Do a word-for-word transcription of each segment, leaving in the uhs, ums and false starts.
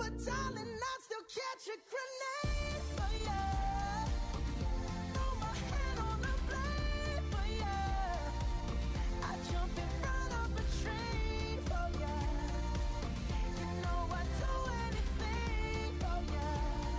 but darling, I still catch a grenade for you. Throw my hand on the blade for you. I jump in front of a train for you. You know I'd do anything for you.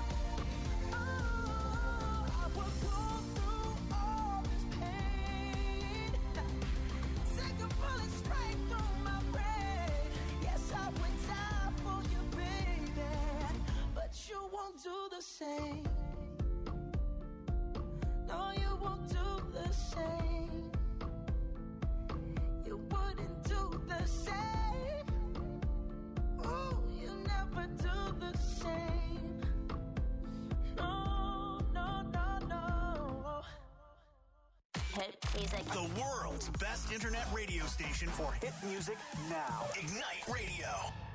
Oh, I would go through all this pain. Take a bullet straight through my brain. Yes, I would die for you, baby, but you won't do the same. No, you won't do the same. You wouldn't do the same. Oh, you never do the same. No, no, no, no. Hit music. The world's best internet radio station for hit music now. Ignite Radio.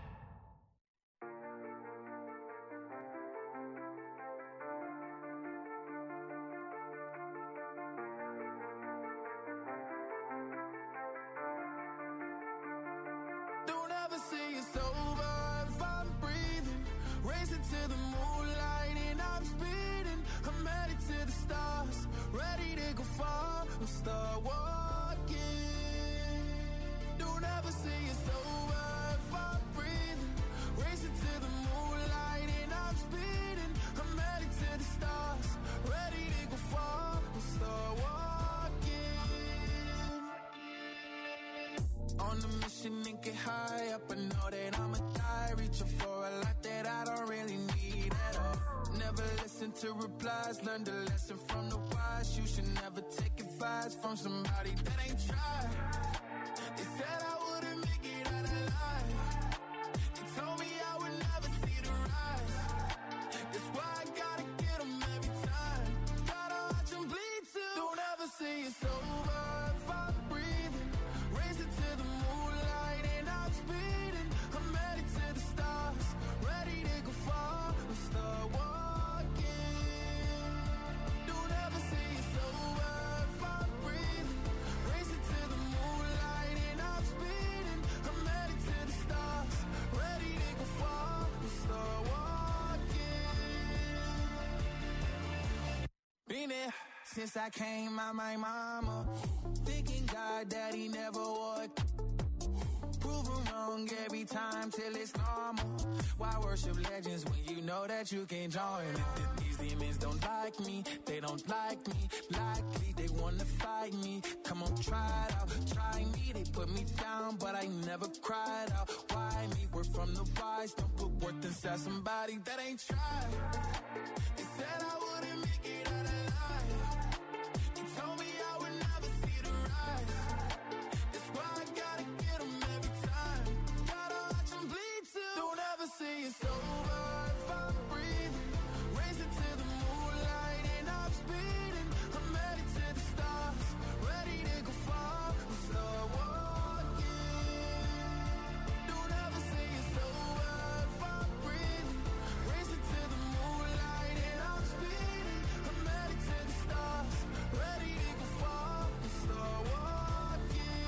Don't ever say it's over if I'm breathing. Racing to the moonlight and I'm speeding. I'm headed to the stars, ready to go far. I'm start walking. Don't ever say it's over if I'm breathing. Racing to the moonlight and I'm speeding. I'm headed to the stars, ready to go far. I'm start walking. On a mission and get high up, I know that I'ma die. Reaching for a lot that I don't really need at all. Never listen to replies, learn the lesson from the wise. You should never take advice from somebody that ain't tried. They said I wouldn't make it out alive. They told me I would never see the rise. That's why I gotta get them every time. Gotta watch them bleed too. Don't ever say it's over if I'm breathing. Racing to the moonlight and I'm speeding. I'm headed to the stars, ready to go far. I'm start walking. Don't ever say it's over if I'm breathing. Racing to the moonlight and I'm speeding. I'm headed to the stars, ready to go far. I'm start walking. Been there since I came out my mama. Thinking God that he never would. Proven wrong every time till it's normal. Why worship legends when you know that you can join? These demons don't like me, they don't like me. Likely they wanna fight me. Come on, try it out, try me. They put me down, but I never cried out. Why me? We're from the wise. Don't put worth inside somebody that ain't tried. They said I wouldn't make it out alive. They told me I would never see the rise. That's why I gotta get them every time. Gotta watch them bleed too. Don't ever say it's over if I'm breathing. Racing to the moonlight and I'm speeding. I'm headed to the stars, ready to go far. I'm start walking. Don't ever say it's over if I'm breathing. Racing to the moonlight and I'm speeding. I'm headed to the stars, ready to go far. I'm start walking.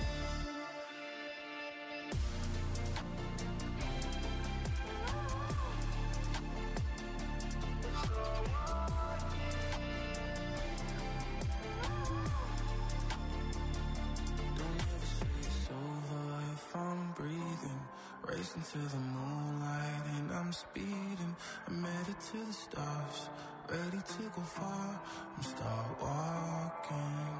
Don't ever say it's over if I'm breathing. Racing to the moonlight and I'm speeding. I'm headed to the stars, ready to go far. I'm start walking.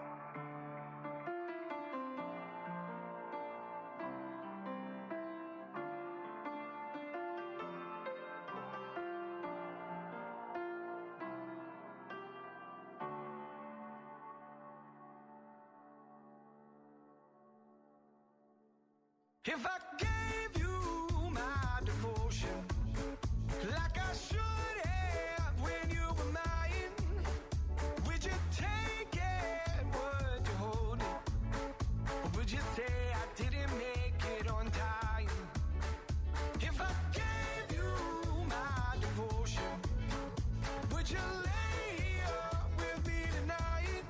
If I gave you my devotion, like I should have when you were mine, would you take it? Would you hold it? Or would you say I didn't make it on time? If I gave you my devotion, would you lay up with me tonight?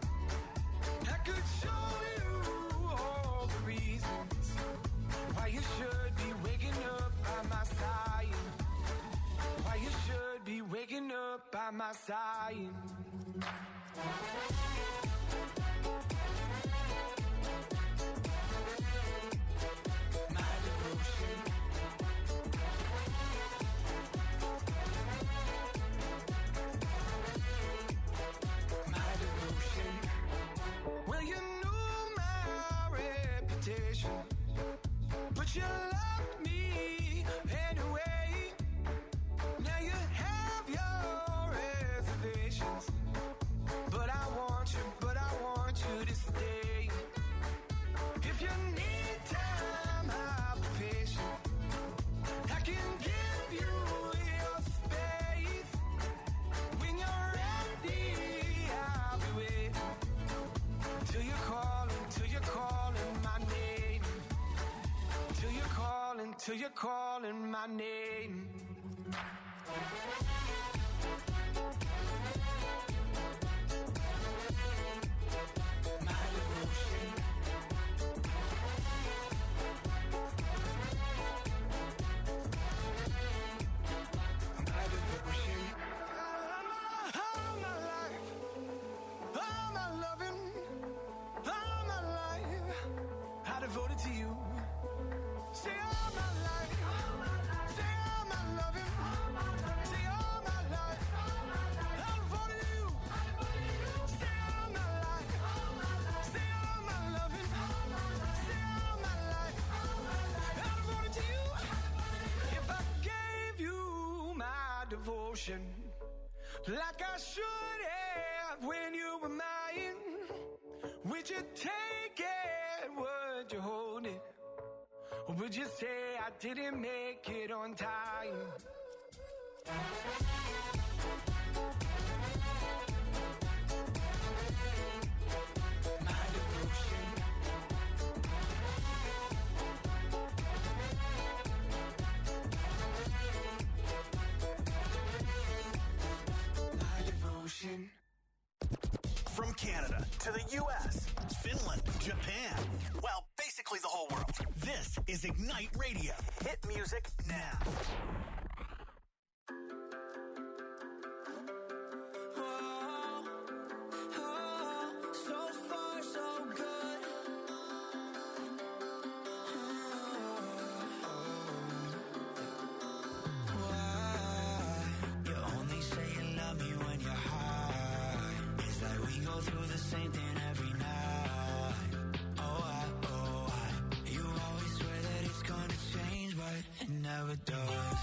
I could show you all the reasons why you should by my side. My devotion. My devotion. Well, you knew my reputation, but you loved me anyway. Now you have your reservations, but I want you, but I want you to stay. If you need time, I'll be patient. I can give you your space. When you're ready, I'll be waiting. Till you're calling, till you're calling my name. Till you're calling, till you're calling my name. My devotion. My devotion. All my life, all my loving, all my life, I devoted to you. Say all my life, say all my loving, say all my life, I devoted to you. Say all my life, say all my loving, say all my life, I devoted to you. If I gave you my devotion, like I should have when you were mine, would you take it, would you hold it? Or would you say I didn't make it on time? My devotion. My devotion. From Canada to the U S, Finland, Japan, well, basically the whole world. This is Ignite Radio. Hit music now. Oh, oh, so far so good. Why? You only say you love me when you're high. It's like we go through the same thing every night. Oh, I, oh, I. You always swear that it's gonna change, but it never does.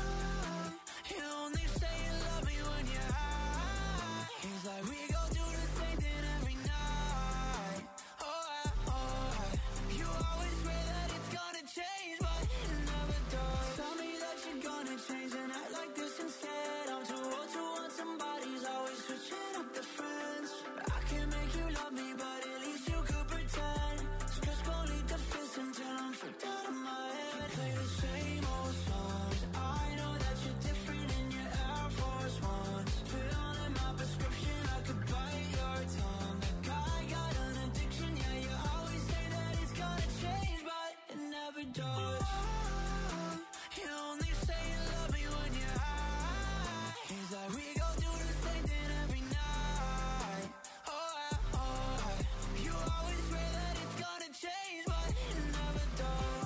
You only say you love me when you're high. It's like we go through the same thing every night. Oh, I, oh, I. You always swear that it's gonna change, but it never does. Tell me that you're gonna change and act like this instead. I'm too old to want somebody's always switching up the friends. I can make you love me, but at least you could pretend. Stress gon' lead to fist until I'm freaked out of my head. Play the same old songs. I know that you're different in your Air Force Ones. Pill in my prescription, I could bite your tongue. Like I got an addiction, yeah, you always say that it's gonna change, but it never does. You only say you love me when you're high. It's like we go through the same thing every night. Oh, I, oh, I. You always swear that it's gonna change, but it never does.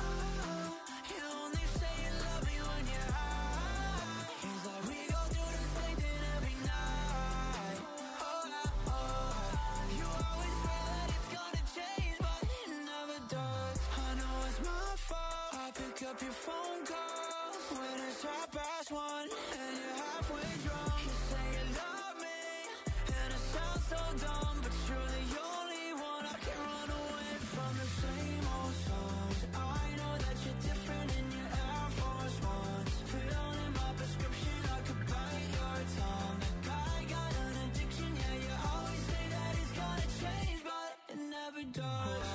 You only say you love me when you're high. It's like we go through the same thing every night. Oh, I, oh, I. You always swear that it's gonna change, but it never does. I know it's my fault. I pick up your phone calls when it's half past one and you're halfway drunk. You say you love me and it sounds so dumb, but you're the only one I can run away from. The same old songs. I know that you're different in your Air Force Ones. Pill in my prescription, I could bite your tongue. Like I got an addiction, yeah, you always say that it's gonna change, but it never does.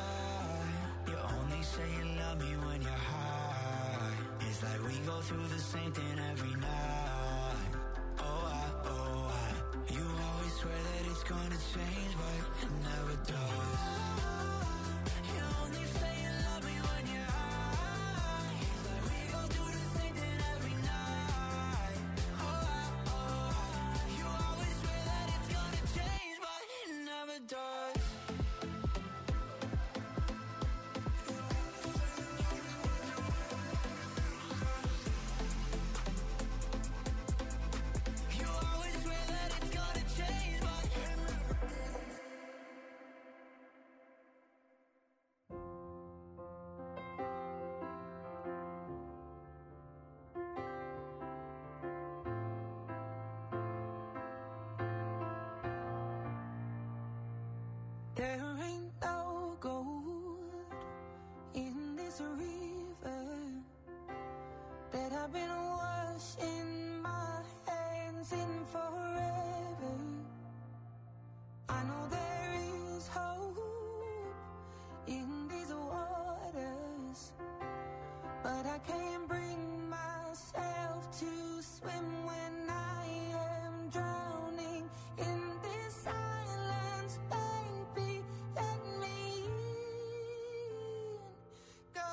You only say you love me when you're high. It's like we go through the same thing every night. Oh, I, oh, I. You always swear that it's gonna change, but it never does. You only say you love me when you're high. It's like we go through the same thing every night. Oh, I, oh, I. There ain't no gold in this river that I've been washing my hands in forever. I know there is hope in these waters, but I can't bring myself to swim when I am drowning in this silence. Baby, let me in. Go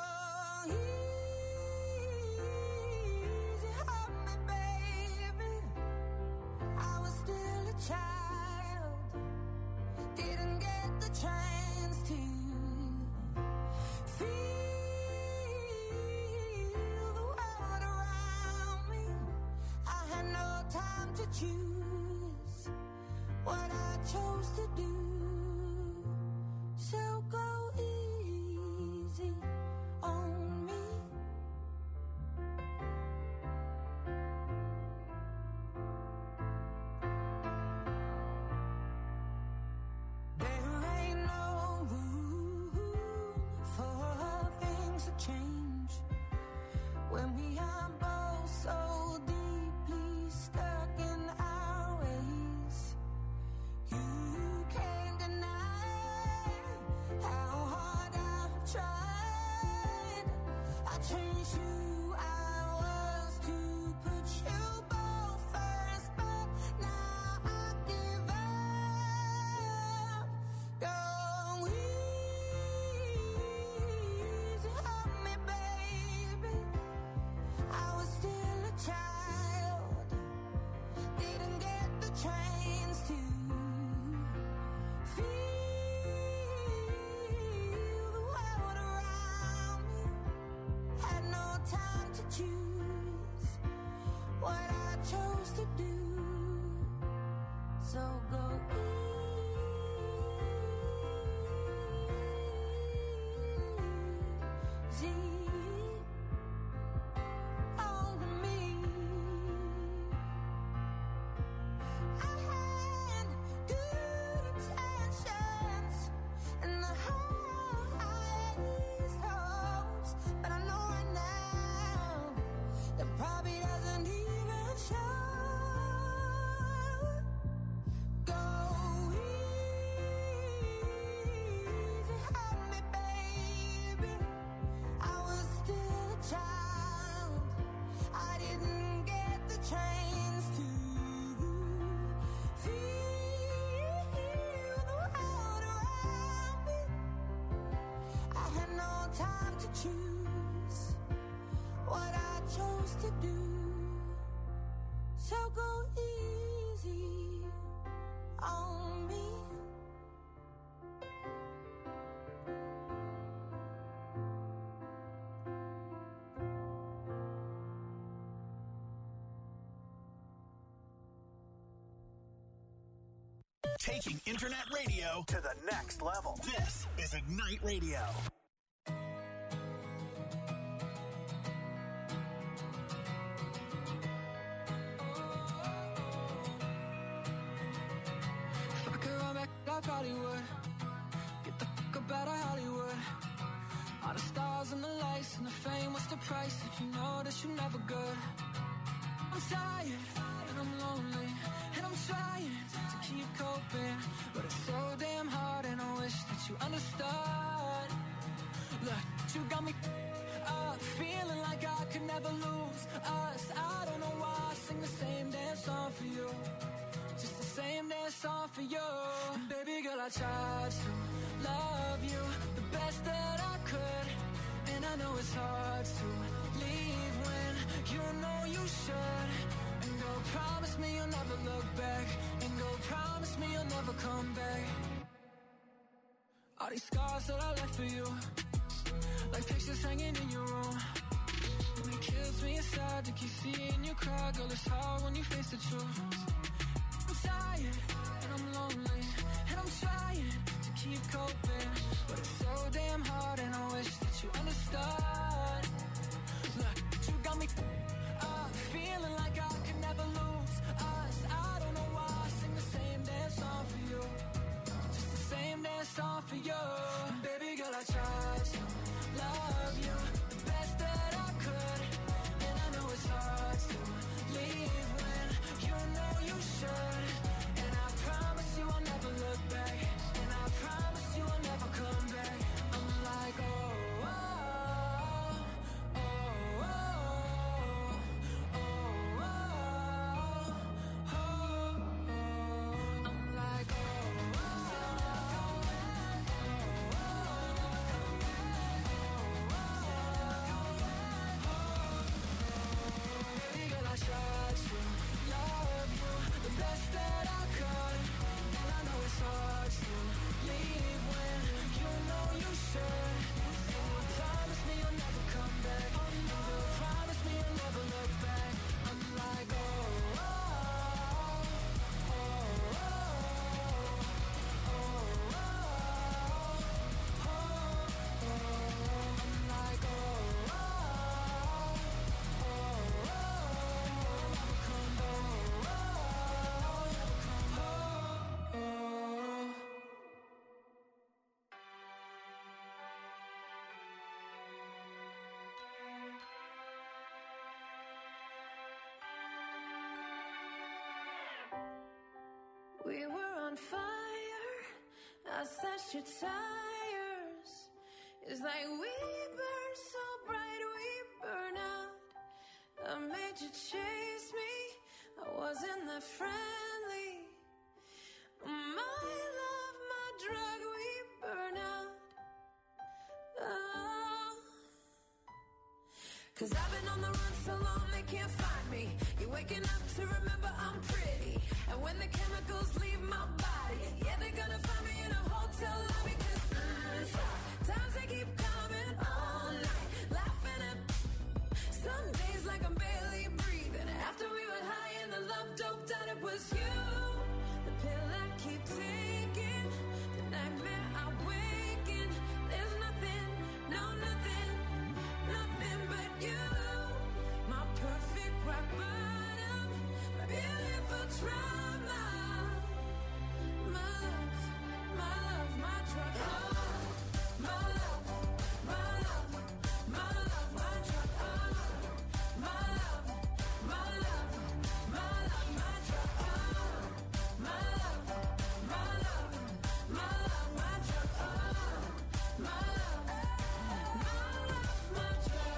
easy on me, baby. I was still a child, didn't get the chance to feel the world around me. I had no time to choose what I chose to do. So go easy on me. There ain't no room for things to change when we are both so deeply stuck in our ways. You can't deny how hard I've tried. I changed who I was to put you both first, but now I give up. Go easy on me, baby. I was still a child, didn't get the chance to feel the world around me. Had no time to choose what I chose to do. So go easy on me. I had good intentions and the highest hopes, but I know right now that probably doesn't even show. Go easy on me, baby. I was still a child, I didn't get the chance to feel the world around me. I had no time to choose what I chose to do. So go easy on me. Taking internet radio to the next level. This is Ignite Radio. If I could run back, I probably would. Get the fuck up out of Hollywood. All the stars and the lights and the fame, what's the price if you know that you're never good? I'm tired and I'm lonely and I'm trying to keep coping, but it's so damn hard and I wish that you understood. Look, you got me up, feeling like I could never lose us. I don't know why I sing the same damn song for you, just the same damn song for you. And baby girl, I tried to love you the best that I could, and I know it's hard to leave when you know you should. And go promise me you'll never look back, and go promise me you'll never come back. All these scars that I left for you, like pictures hanging in your room, and it kills me inside to keep seeing you cry. Girl, it's hard when you face the truth. I'm tired and I'm lonely and I'm trying to keep coping, but it's so damn hard and I wish that you understood. Look, you got me up, feeling like I could never lose us. I don't know why I sing the same damn song for you, just the same damn song We were on fire, I slashed your tires. It's like we burn so bright, we burn out. I made you chase me, I wasn't that friendly. My love, my drug, we burn out. Oh. Cause I've been on the run so long they can't find me. You're waking up to remember I'm pretty. And when the chemicals leave my body, yeah, they're gonna find me in a hotel lobby. Cause mm, times they keep coming all night, laughing at some days like I'm barely breathing. After we were high and the love doped out, it was you. The pill I keep taking, the nightmare I wake in. There's nothing, no nothing, nothing but you. My perfect rock bottom, my beautiful trauma. My love, my love, my drug. Oh, my love, my love, my love, my drug. Oh, my love, my love, my love, my drug. Oh, my love, my love, my love, my drug. Oh, my love, my love, my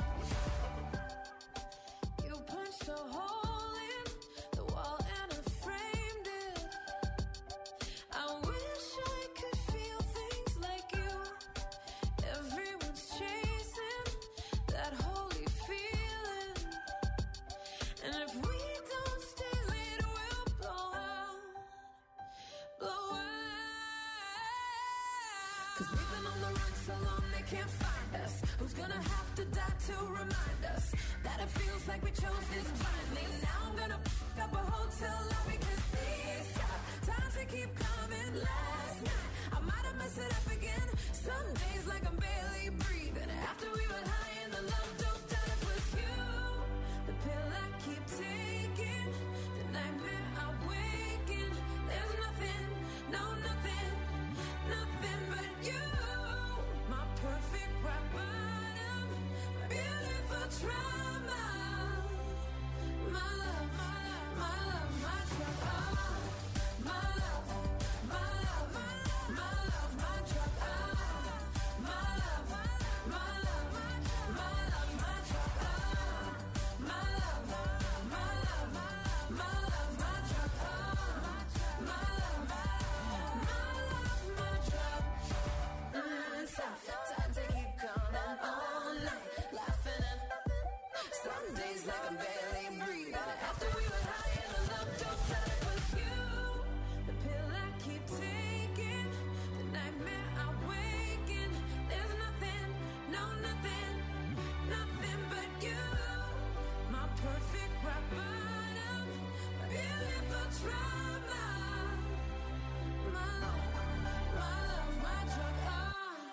drug. You punched a hole in the wall and I framed it. I wish I could feel things like you. Everyone's chasing that holy feeling. And if we don't stay lit, we'll blow out, blow out. Cause we've been on the run so long they can't find us. Who's gonna have to die to remind us that it feels like we chose this blindly? Now I'm gonna f*** up a hotel lobby. Cause these tough times they keep coming. Last night I might have messed it up again. Some days like I'm barely breathing. After we were high and the love doped out, it was you. The pill I keep taking, the nightmare I wake in. There's nothing, no nothing, nothing but you. My perfect rock bottom, my beautiful trauma. My love, my love, my love, my drug. Oh, my love, my love, my love, my drug. Oh, my love, my love, my love, my drug. Oh, my love, my love, my love, my drug. Oh, my love, my love, my drug. Mm, tough times they keep coming all night, laughing at some days like I'm barely breathing. After we were high and the love doped out, it was you. The pill I keep taking, the nightmare I wake in. There's nothing, no nothing, nothing but you. My perfect rock bottom, my beautiful trauma. My love, my love, my drug. Oh.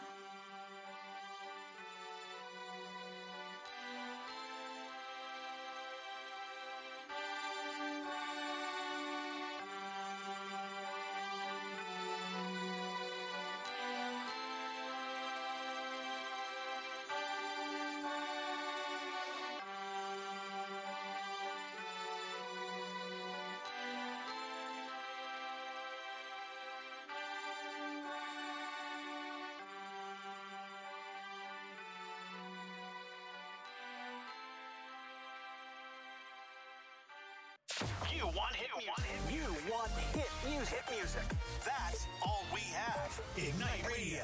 You want hit music. You want hit music. Hit music. That's all we have. Ignite Radio.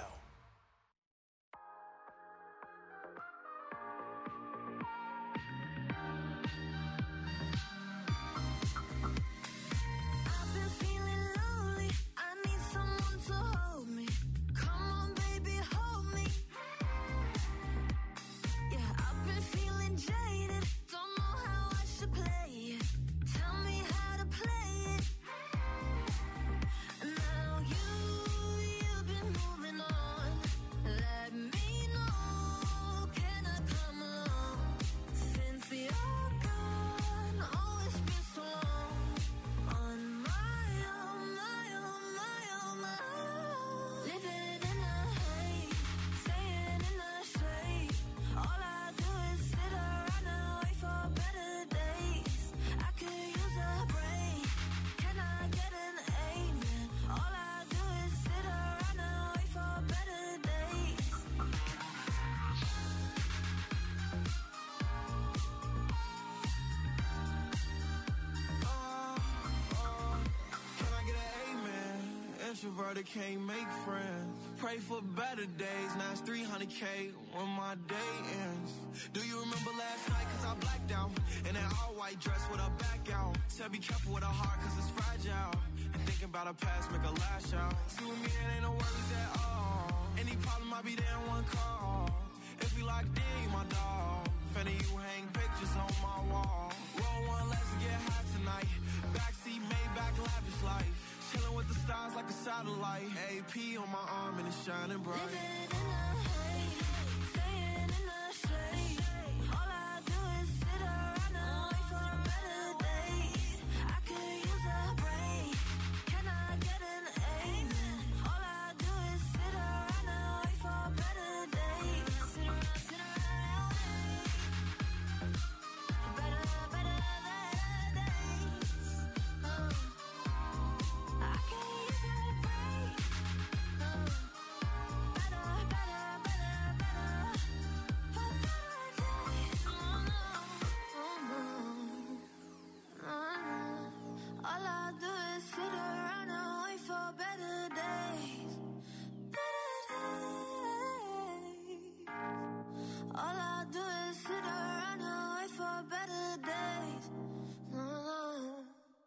I've been feeling lonely. I need someone to hold me. Come on, baby, hold me. Yeah, I've been feeling jaded. Don't know how I should play it. Tell me how to play it. Now you, you've been moving on. Introverted can't make friends. Pray for better days. Now it's three hundred K when my day ends. Do you remember last night? Cause I blacked out. In that all white dress with a back out. Said be careful with her heart cause it's fragile. And thinking about her past make her lash out. See with me it ain't no worries at all. Any problem I be there in one call. If we locked in, you my dog. Fanny you hang pictures on my wall. Roll one, let's get high tonight. Backseat Maybach lavish life. Chilling with the stars like a satellite. A P on my arm and it's shining bright. Living in the haze, staying in the shade. All I do is sit around and wait for better days. I could use a break. Can I get an amen? All I do is sit around and wait for better days. Sit around, sit around and wait. Better, better, better days. Uh. I can use a break. Uh, better, better, better, better. For better days. Oh no, oh no, oh no. All I do is sit around and wait for better days. Better days. All I do is sit around and wait for better days. Oh no.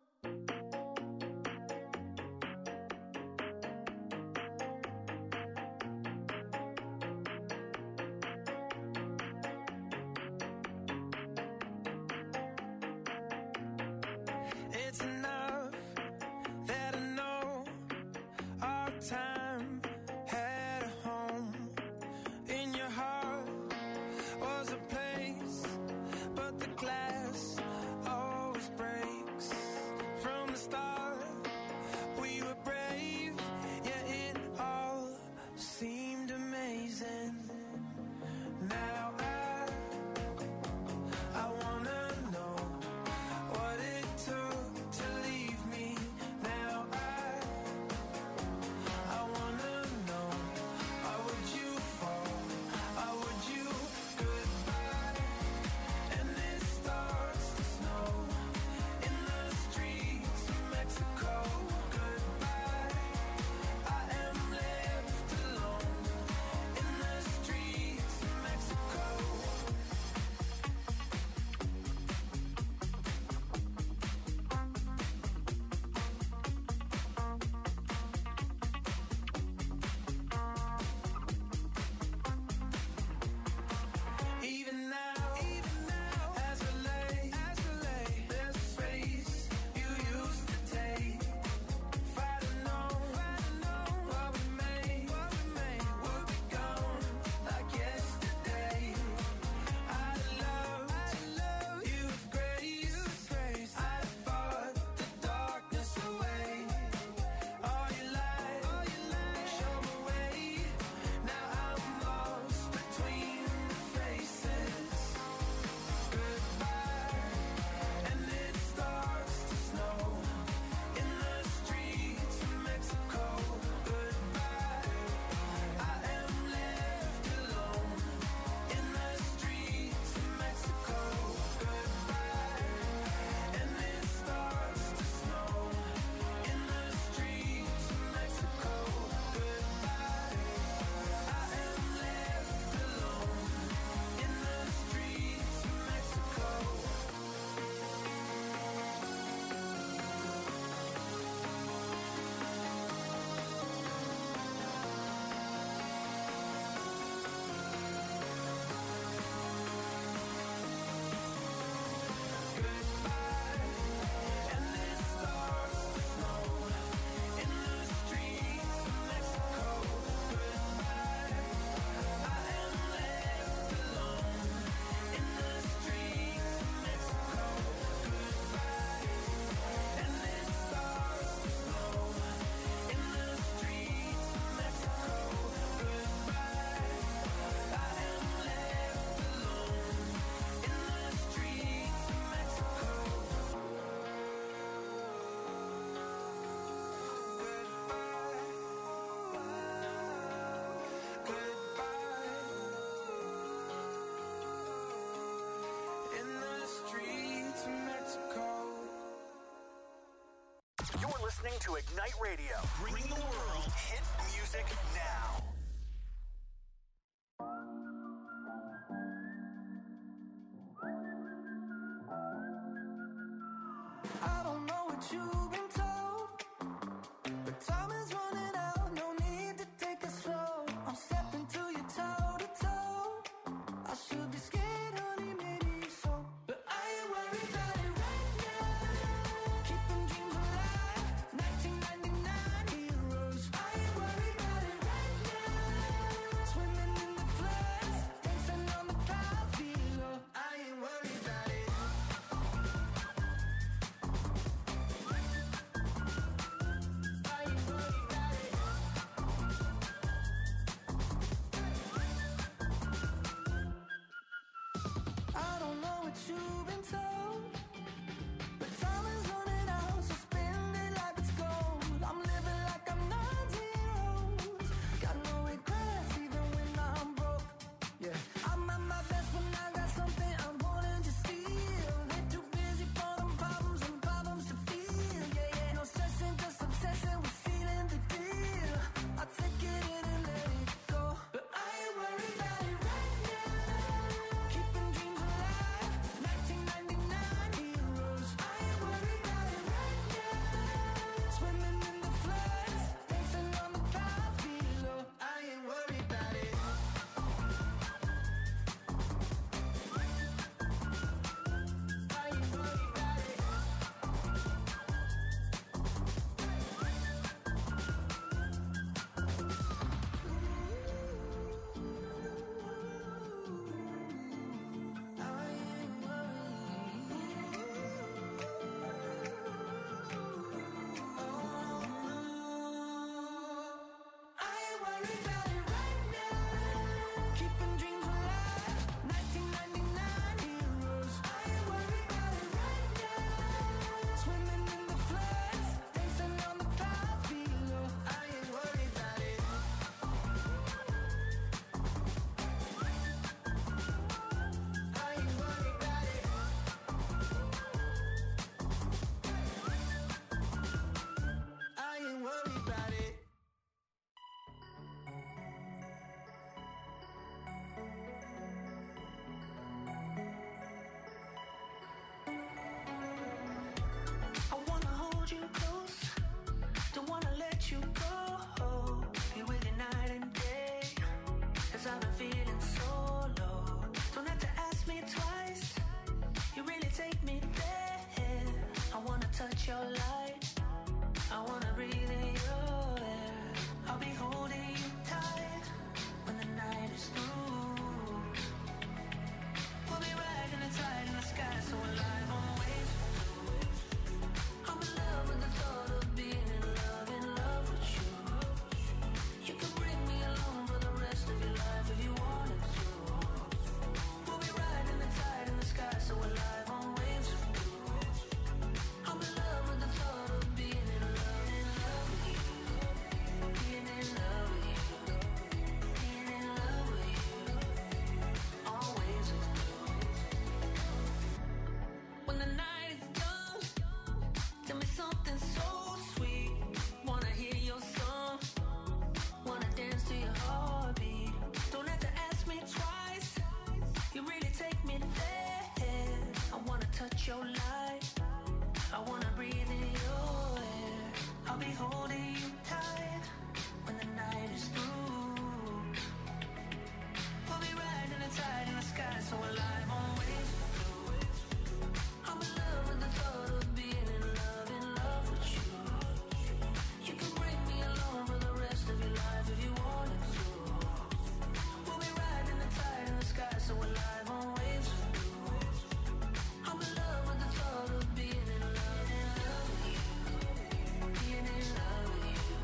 It's enough that I know our time had a home. In your heart was a place, but the glass always breaks. From the start, we were brave, yeah, it all seemed amazing. Now I, I wanna know what it took to listening to Ignite Radio. Bring the world hit music now. I don't know what you've been told, but time is running out, no need to take it slow. I'm stepping to you toe to toe. I should be scared, honey, maybe so, but I ain't worried about it right now. Keeping dreams alive, nineteen ninety-nine heroes. I ain't worried about it right now. Swimming in the floods, dancing on the clouds below. I ain't worried about it. I don't know what you've been told, but time is running out, so spend it like it's gold. I'm living like I'm nine zeros, got no regrets even when I'm broke. Yeah, I'm at my best when I got something I'm wanting to steal. They're too busy for them problems and problems to feel. Yeah, yeah, no stressing, just obsessing with sealing the deal. I take it in and let it go, but I ain't worried about it right now. Keeping dreams alive, nineteen ninety-nine heroes. I ain't worried about it right now. Swimming in the floods, dancing on the clouds below. I ain't worried about it. I ain't worried about it. I ain't worried about it right now. Keeping dreams alive, nineteen ninety-nine heroes. I ain't worried about it right now. Swimming in the floods, dancing on the clouds below. I ain't worried about it. I ain't worried about it. I ain't worried about it. I wanna hold you close, don't wanna let you go. Be with you night and day, cause I've been feeling so low. Don't have to ask me twice, you really take me there. I wanna touch your light, I wanna breathe in your air. I'll be holding you tight when the night is through. We'll be riding the tide in the sky, so alive on waves. I'm in love with the thought of being in love, in love with you. You can bring me along for the rest of your life if you wanted to. We'll be riding the tide in the sky, so alive on waves. I'm in love with the thought of being in love, in love with you. Being in love with you. Being in love with you. Always with you. When the night is done, tell me something so sweet. Wanna hear your song, wanna dance to your heartbeat. Don't have to ask me twice, you really take me there. I wanna touch your light, I wanna breathe in your air. I'll be holding you tight when the night is through. We'll be riding the tide in the sky, so alive on waves. I'm in love with the thought of being in love, in love with you. You can bring me along for the rest of your life if you wanted to. We'll be riding the tide in the sky, so alive on waves. I'm in love with the thought of being in love, in love with you. Being in love with you.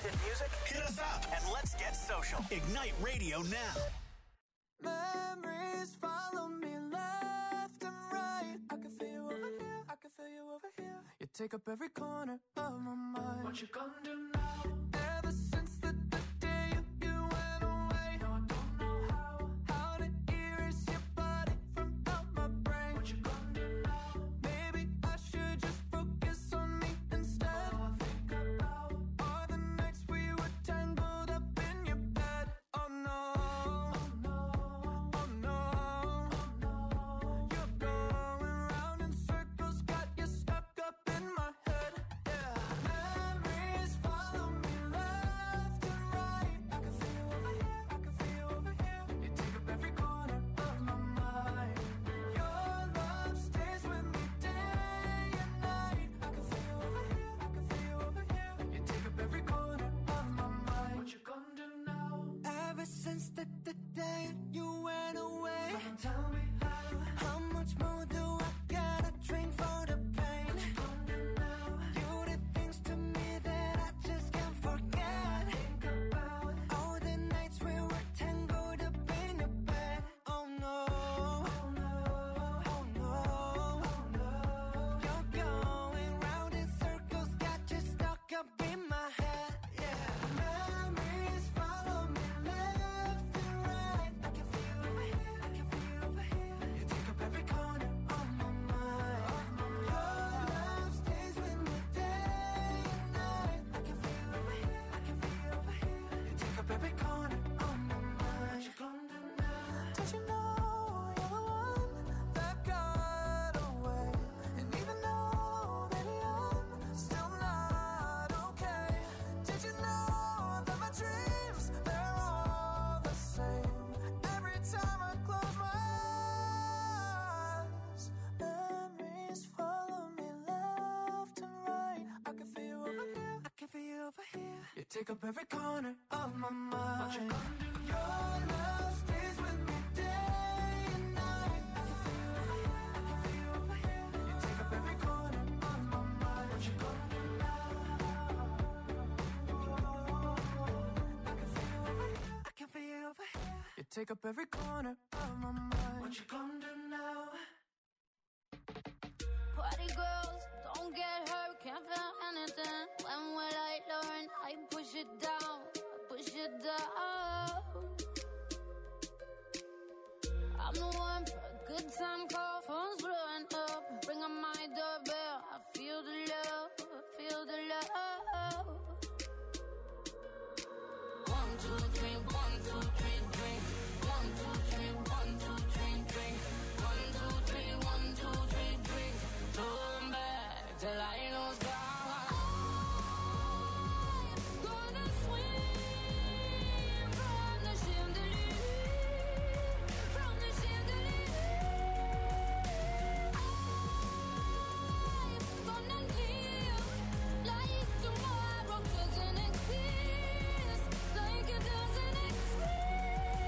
hit music? Hit us up and let's get social. Ignite Radio now. Memories follow me left and right. I can feel you over here, I can feel you over here. You take up every corner of my mind. What you gonna do now? Ever since the, the day you, you went away, no, I don't know how, how to erase your body from out my brain. What you gonna do now? Maybe I should just focus on me instead. All I think about are the nights we were tangled up in your bed. Oh no. Since the, the day you went away, so tell me how, how much more do I gotta drink for the pain? What you gonna do now? You did things to me that I just can't forget. Think about all the nights we were tangled up in your bed. Oh no, oh no, oh no, oh no. You're going round in circles, got you stuck up in my head. Yeah, memories follow me left and right. I can feel you over here, I can feel you over here. You take up every corner of my mind. Your love stays with me day and night. I can feel you over here, I can feel you over here. You take up every corner of my mind. What you gonna do now? Did you know you're the one that got away? And even though, baby, I'm still not okay. Did you know that my dreams, they're all the same? Every time I close my eyes, memories follow me left and right. I can feel you over here, I can feel you over here. You take up every corner of my mind. What you gonna do? Your love stays with me day and night. I can feel you over here, I can feel you over here. You take up every corner of my mind. What you gonna do now? I can feel you over here, I can feel you over here. You take up every corner of my mind. What you gonna do now? Party girls, don't get hurt, can't feel anything. When will I learn? I push it down, push it down. I'm the one for a good time call, phone's blowing up. Ring on my doorbell, I feel the love, I feel the love. One, two, three, one, two, three, drink. One, two, three, one, two, three, drink. One, two, three, one, two, three, drink. Turn back till I lose God. I'm gonna swim from the chandelier, from the chandelier. I'm gonna live like tomorrow doesn't exist, like it doesn't exist.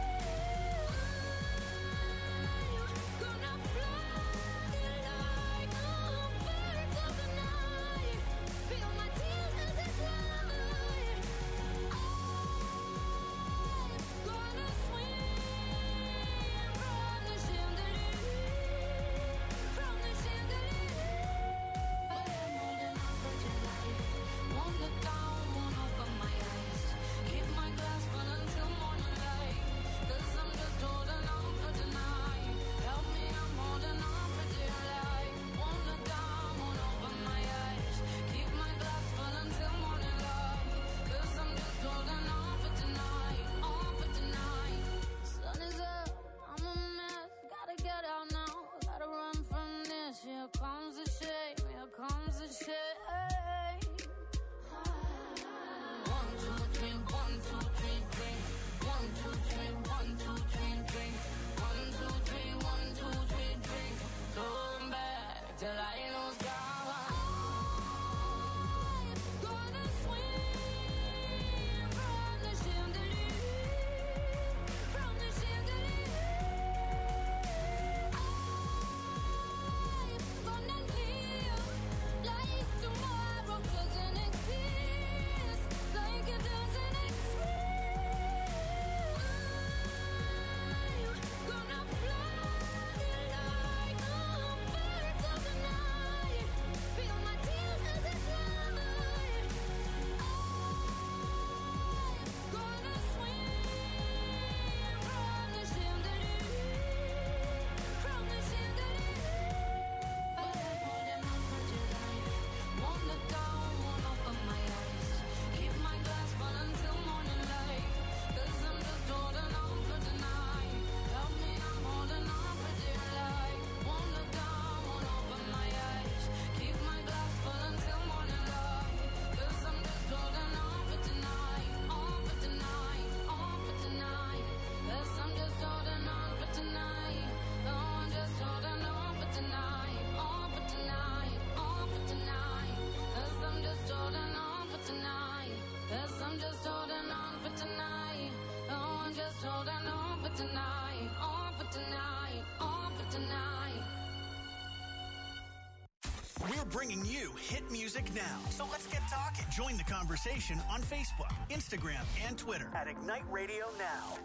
We're bringing you hit music now. So let's get talking. Join the conversation on Facebook, Instagram, and Twitter at Ignite Radio Now.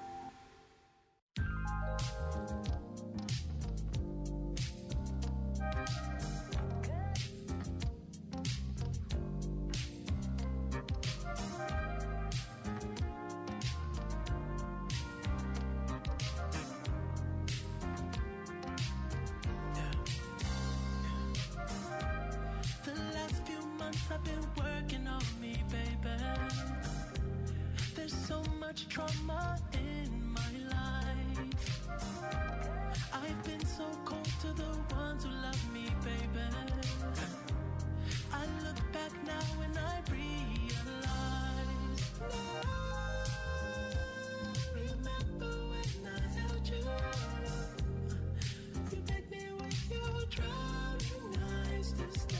I've been working on me, baby. There's so much trauma in my life. I've been so cold to the ones who love me, baby. I look back now and I realize. Remember when I held you? You begged me with your drowning eyes to stay.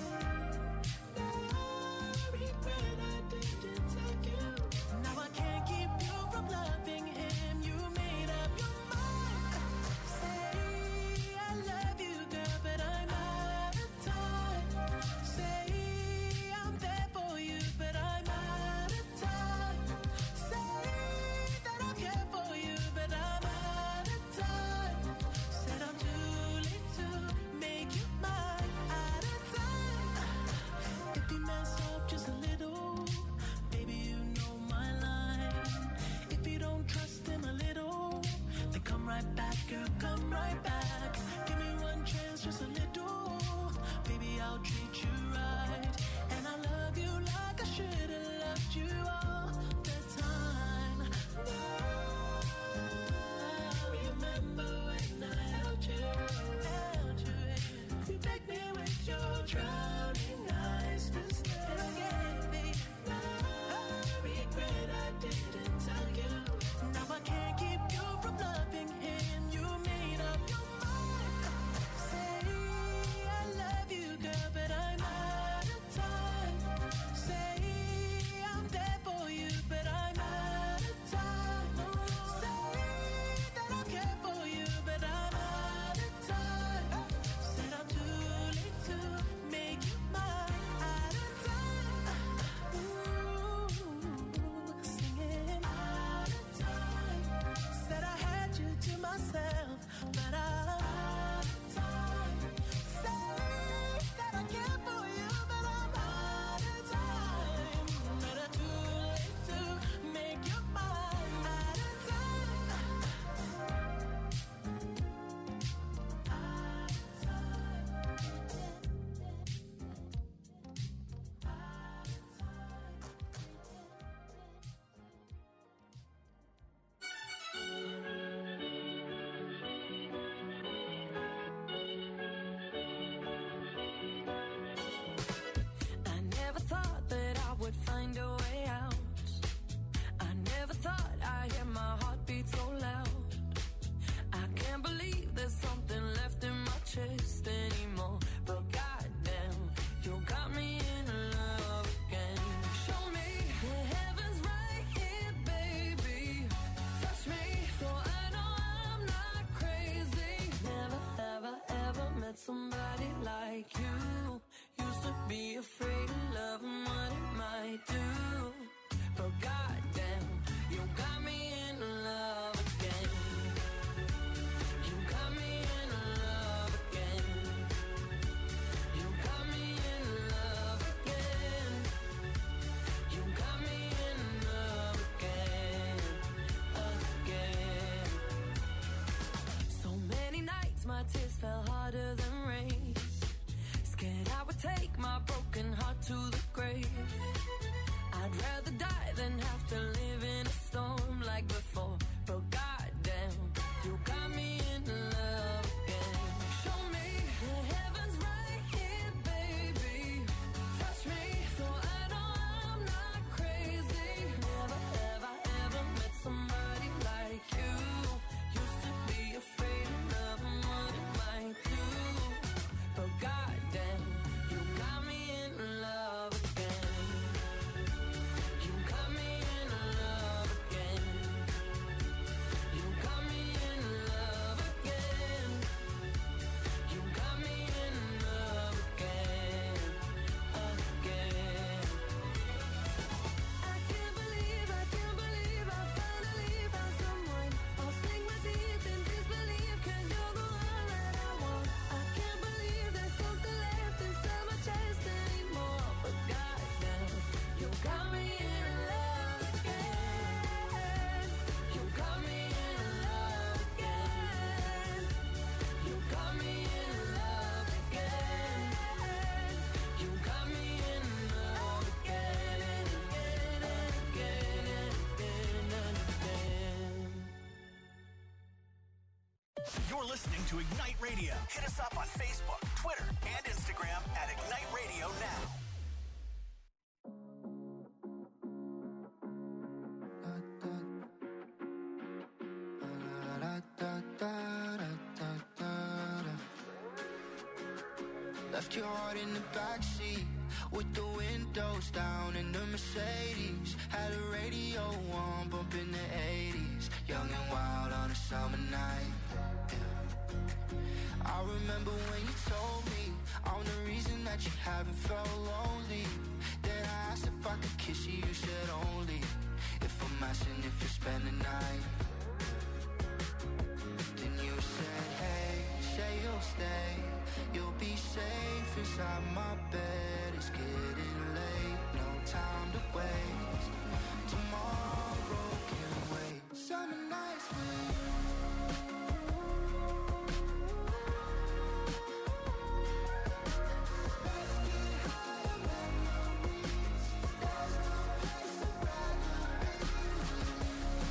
Somebody like you used to be afraid of love and what it might do, but goddamn, you got me in love again. You got me in love again. You got me in love again. You got me in love again, again. So many nights my tears fell harder than rain. Scared I would take my broken heart to the grave. I'd rather die than have to live in a storm like before. But goddamn, you got me in love again. Show me the heavens right here, baby. Touch me so I know I'm not crazy. Never have I ever met somebody like you. Used to be afraid of love and what it might do. But goddamn, you got me in love again. You got me in love again. You're listening to Ignite Radio. Hit us up on Facebook, Twitter, and Instagram at Ignite Radio Now. Left your heart in the backseat with the windows down in the Mercedes. Had a radio on, bumping the eighties. Young and wild on a summer night. Yeah. I remember when you told me I'm the reason that you haven't felt lonely. Then I asked if I could kiss you, you said only if I'm asking if you spend the night. Then you said, hey, say you'll stay. You'll be safe inside my bed. It's getting late, no time to waste. Tomorrow can wait. Summer nights with you. Let's get higher memories. There's no place I'd rather be with you.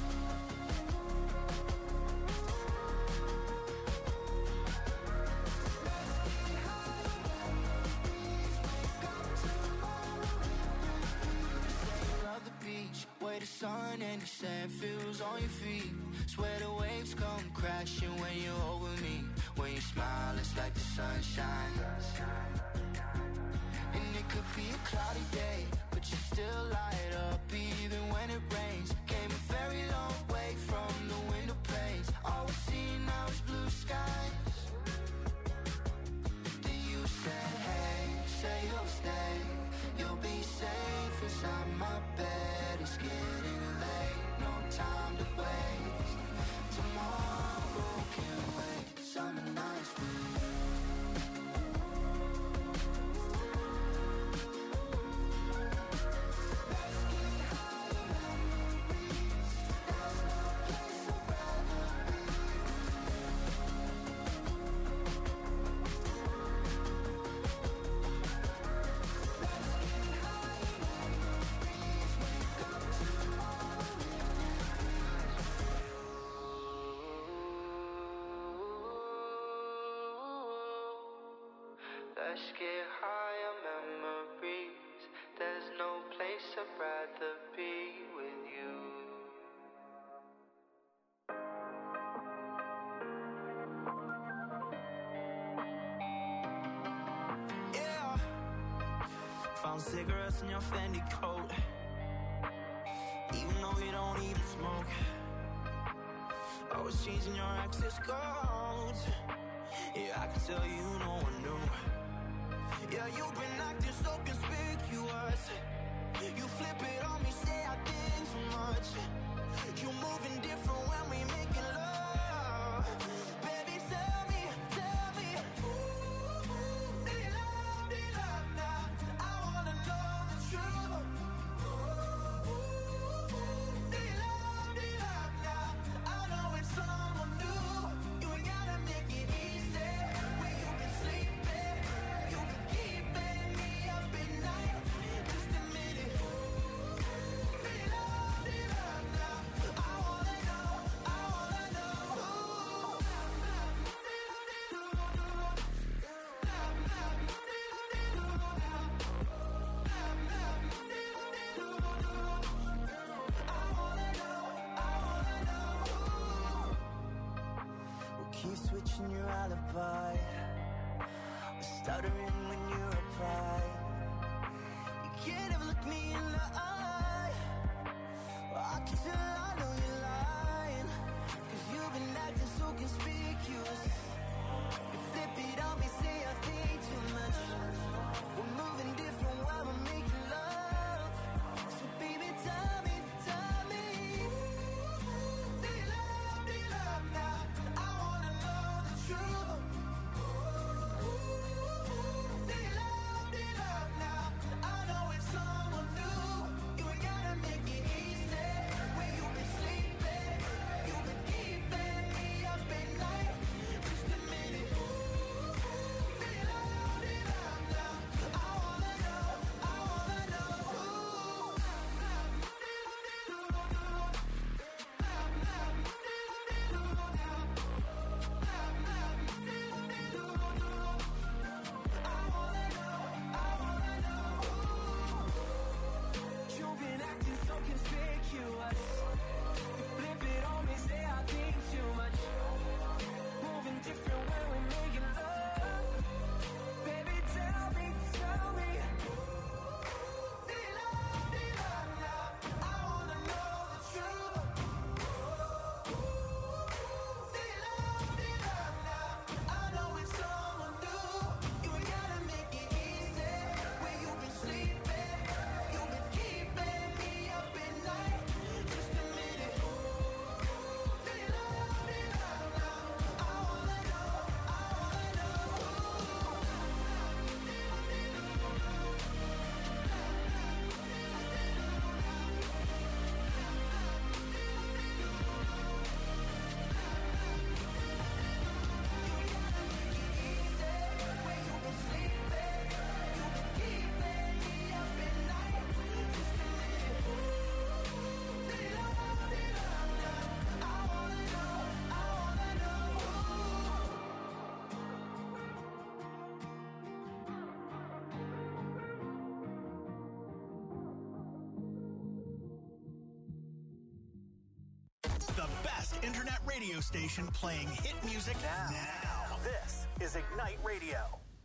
Way the sun and the sand feels on your feet. Swear the waves come crashing when you're over me. When you smile, it's like the sunshine. And it could be a cloudy day, but you still light up even when it rains. Came a very long way from the window panes. All we see now is blue skies. Then you said, hey, say you'll stay. You'll be safe inside my bed. It's getting late, no time to waste. Tomorrow can wait. Summer nights with you. Let's get higher memories. There's no place I'd rather be Let's get higher memories. Wake up tomorrow. Let's get higher memories. There's no place I'd rather be with you. Yeah. Found cigarettes in your Fendi coat. Even though you don't even smoke. Always changing your access codes. Yeah, I can tell you no one knew. Yeah, you've been acting so conspicuous. You flip it on me, say I think too much. You moving different when we making love. Baby, tell me, tell me. Ooh, ooh, they love, they love now. I wanna know the truth. Ooh, ooh, ooh, they love, they love now. I know it's someone new. You ain't gotta make it easy. Where you can sleep it, you can keep it, me up at night. Just admit it. Ooh, they love, they love now. I wanna know, I wanna know. Ooh, I wanna know, I wanna know. We'll keep switching your alibi. We're stuttering when you reply. You can't ever look me in the eye. I can tell I know you're lying. Cause you've been acting so conspicuous. You flip it on me, say I think too much. We're moving different while we're making love. So baby, tell me, tell me. Ooh, they love, they love now. I wanna know the truth. Ooh, ooh, they love, they love now. I know it's someone new. You ain't gotta make it easy. Where you been sleeping, you been keeping me up at night. Just internet radio station playing hit music now. now. This is Ignite Radio.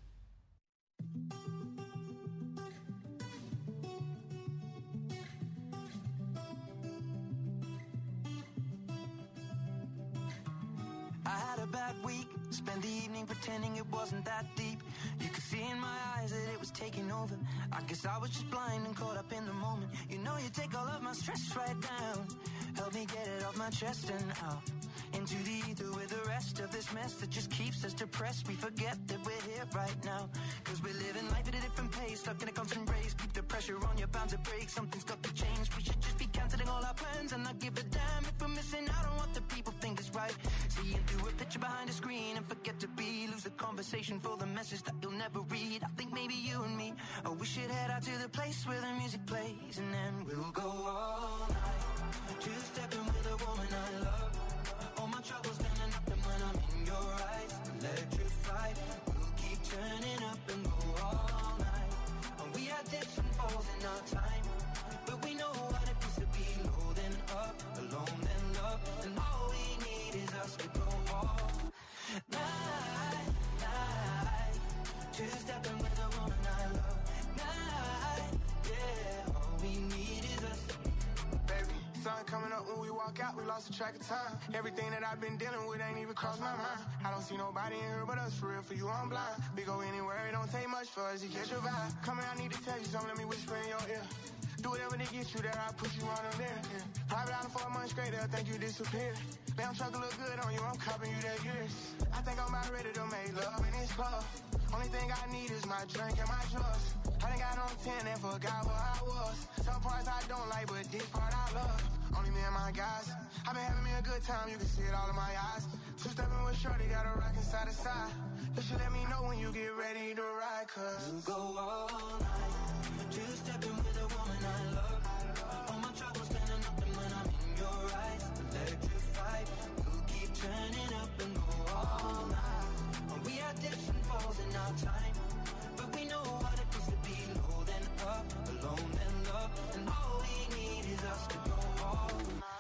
I had a bad week, spent the evening pretending it wasn't that deep. You could see in my eyes that it was taking over. I guess I was just blind and caught up in the moment. You know you take all of my stress right down. Help me get it off my chest and out into the ether with the rest of this mess that just keeps us depressed. We forget that we're here right now, cause we're living life at a different pace, stuck in a constant race. Keep the pressure on, you're bound to break. Something's got to change. We should just be cancelling all our plans and not give a damn if we're missing out on what the people think is right. Seeing through a picture behind a screen and forget to be, lose the conversation for the message that you'll never read. I think maybe you and me, oh, we should head out to the place where the music plays, and then we'll go all night, two-stepping with a woman I love. All my troubles standing up, and when I'm in your eyes, electrified. We'll keep turning up and go all night. And we had dips and falls in our time, but we know what it feels to be low then up, alone then love. And all we need is us to go all night, night. Two-stepping with a woman I love. Night, yeah. All we need is us. Baby, sun coming up when we walk out, we lost the track of time. Everything that I've been dealing with ain't even crossed my mind. I don't see nobody in here but us, for real, for you I'm blind. We go anywhere, it don't take much for us to catch your vibe. Come here, I need to tell you something, let me whisper in your ear. Do whatever to get you there, I'll put you on them there. Yeah. Private island for a month straight, they'll think you disappeared. Damn truck look good on you, I'm copping you that years. I think I'm about ready to make love in this club. Only thing I need is my drink and my drugs. I done got on ten and forgot where I was. Some parts I don't like, but this part I love. Only me and my guys. I've been having me a good time, you can see it all in my eyes. Two-stepping with Shorty, got a rockin' side to side. You should let me know when you get ready to ride, cause we'll go all night, two-stepping with a woman I love. All my troubles standing up, and when I'm in your eyes, electrified. We'll keep turning up and go all night. And we had dips and falls in our time, but we know what it feels to be low then up, alone then love. And all we need is us to go all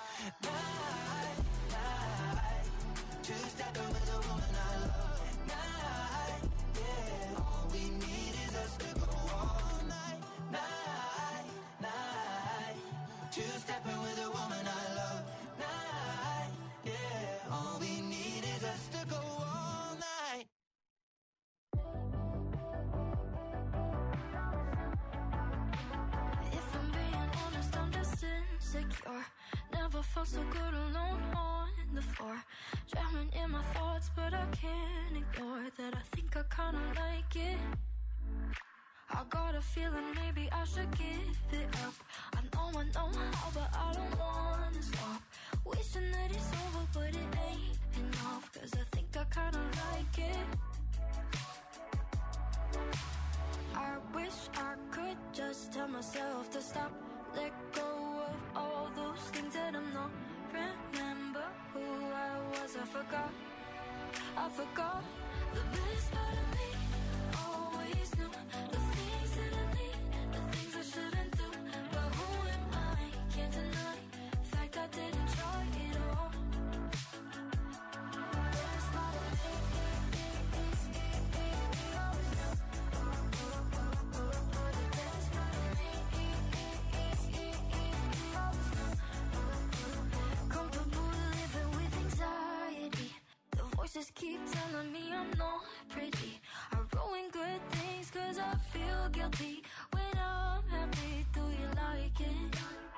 night, night. Two-stepping with a woman I love. Night, yeah. All we need is us to go all night, night, night. Two-stepping with a woman I love. Night, yeah. All we need is us to go all night. If I'm being honest, I'm just insecure. Never felt so good alone on the floor. Drowning in my thoughts, but I can't ignore that. I think I kinda like it. I got a feeling maybe I should give it up. I know I know how, but I don't wanna stop. Wishing that it's over, but it ain't enough. Cause I think I kinda like it. I wish I could just tell myself to stop. Let go of all those things that I'm not. Remember who I was, I forgot. I forgot the best part of me. Always knew the things that I need, the things I shouldn't do. But who am I? Can't deny the fact I didn't try it all. The best part of me is always knew. The best part of me is always knew. Comfortable living with anxiety. The voices keep telling me I'm not pretty. I ruin good things cause I feel guilty. When I'm happy, do you like it?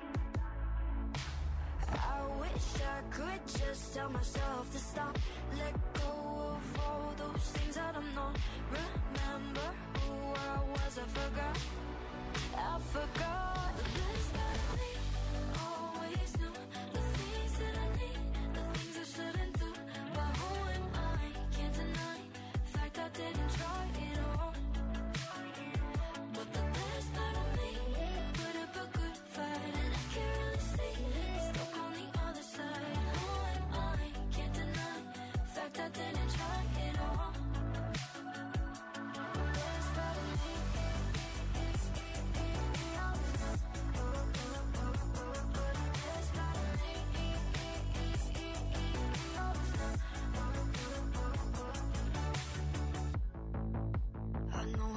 I wish I could just tell myself to stop. Let go of all those things that I'm not. Remember who I was, I forgot. I forgot the best part of me. Always knew the things that I need, the things I shouldn't do. But who am I? Can't deny the fact I didn't try it all. But the best part of me put up a good fight, and I can't really see it's stuck on the other side. Who am I? Can't deny the fact I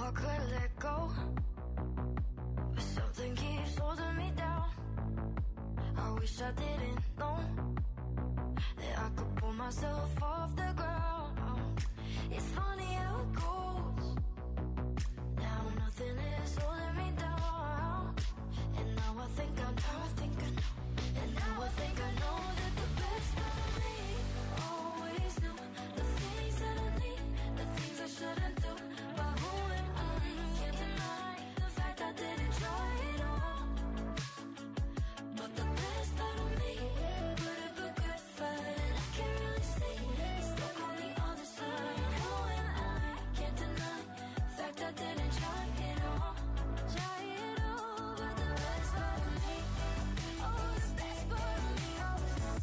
I could let go, but something keeps holding me down. I wish I didn't know that I could pull myself off the ground. It's funny how it goes. Now nothing is holding me down. And now I think I know, I think I know. And now I think I know that the best part of me always knew the things that I need, the things I shouldn't do. But who am I? Can't deny the fact I didn't try it all. But the best part of me put up a good fight, and I can't really see it's stuck on the other side. Who am I? Can't deny the fact I didn't try it all. Try it all, but the best part of me, oh, the best part of me always knows.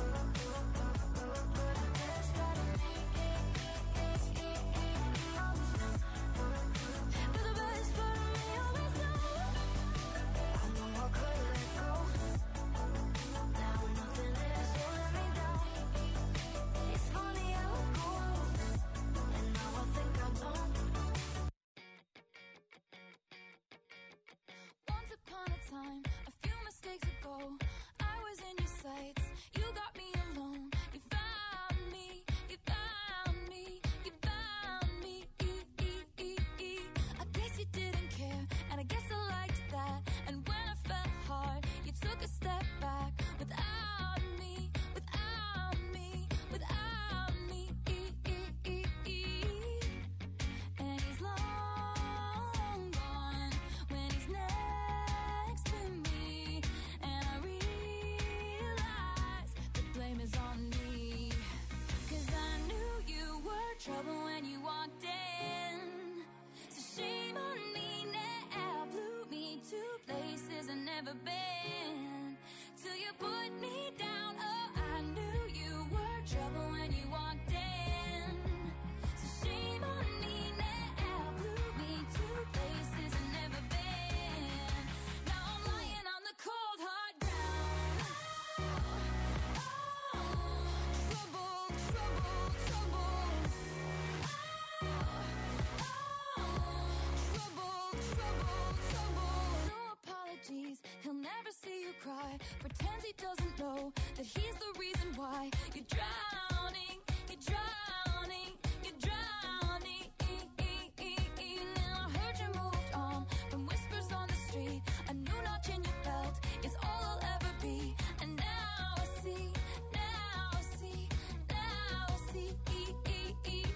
But the best part of me always knows. But the best part of me always knows. I know I could let go. Now nothing is holding me down. It's funny how it goes. And now I think I don't. Once upon a time, a few mistakes ago, I was in your sights. You got me alone. You found me. You found me. You found me. I guess you didn't care, and I guess I liked that. And when I felt hard, you took a step back. Without me, without me, without me. And he's long gone when he's next to me. And I realize the blame is on me. 'Cause I knew you were trouble when you walked in. So shame on me now, blew me to places I've never been. Till you put me down, oh, I knew you were trouble when you walked in. So shame on me now, blew me to places I've never been. Now I'm lying on the cold hard ground. Oh, trouble, trouble, trouble. Trouble, trouble, trouble. No apologies, he'll never see you cry. Pretends he doesn't know that he's the